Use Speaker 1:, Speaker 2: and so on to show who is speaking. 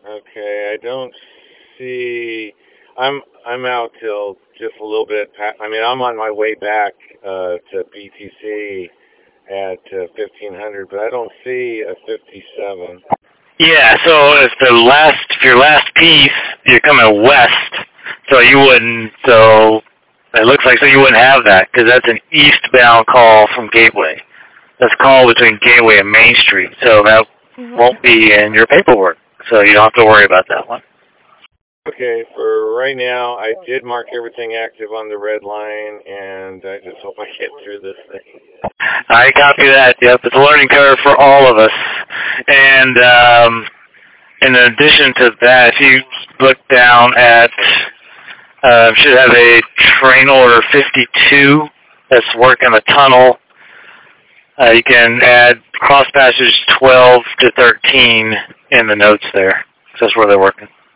Speaker 1: Okay, I don't see. I'm out till just a little bit. I mean, I'm on my way back to BTC at 1500, but I don't see a 57.
Speaker 2: Yeah, so if your last piece, you're coming west, so you wouldn't, so it looks like so you wouldn't have that, because that's an eastbound call from Gateway. That's a call between Gateway and Main Street, so that won't be in your paperwork, so you don't have to worry about that one.
Speaker 1: Okay, for right now, I did mark everything active on the red line, and I just hope I get through this thing.
Speaker 2: I copy that. Yep, it's a learning curve for all of us. And in addition to that, if you look down at, should have a train order 52 that's working a tunnel. You can add cross passage 12 to 13 in the notes there. So that's where they're working.